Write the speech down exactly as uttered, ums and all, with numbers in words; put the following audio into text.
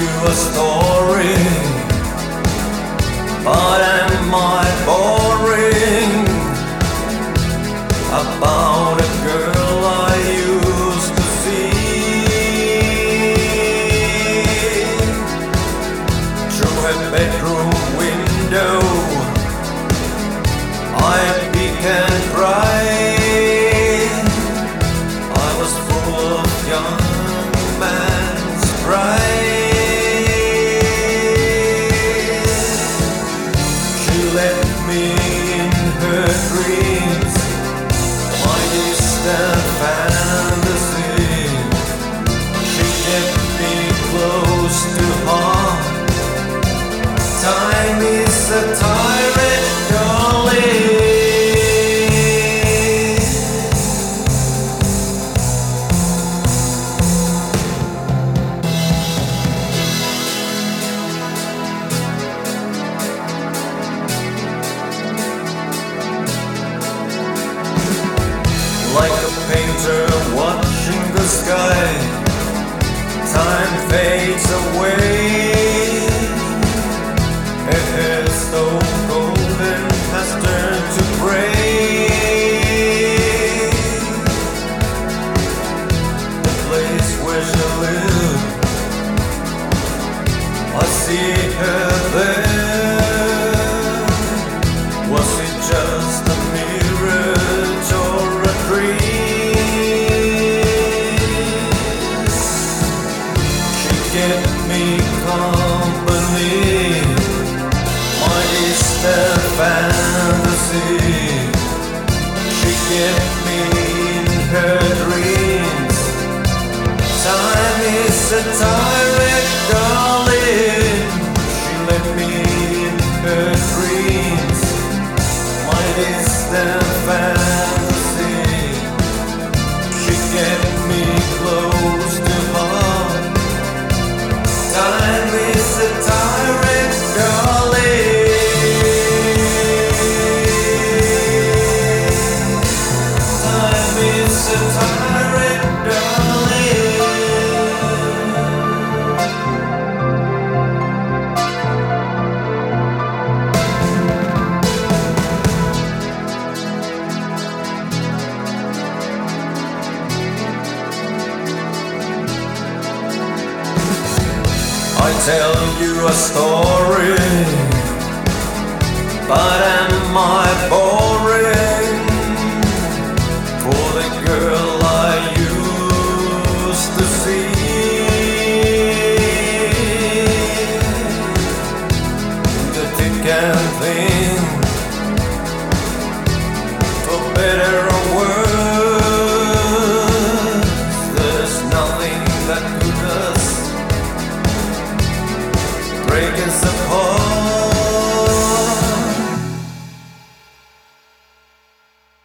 you a story, but am I boring? About a girl I used to see through her bedroom window. I began crying. I was full of young man's pride. She let me in her dreams, my distant fantasy. She kept me close to her. Time is a tyrant, darling. Like a painter watching the sky, time fades away. Her hair so golden has turned to gray. The place where she lived, I see her there. Was it just a mirage or a dream? She kept me company, my distant fantasy. She kept me in her dreams. Time is a tyrant, darling. She let me in her dreams, my distant fantasy. She kept me close to her. Time is a tyrant, darling. Time is a tyrant, darling. I tell you a story, but am I boring? For the girl I used to see, the thick and thin, for better or worse, there's nothing that could us break us apart.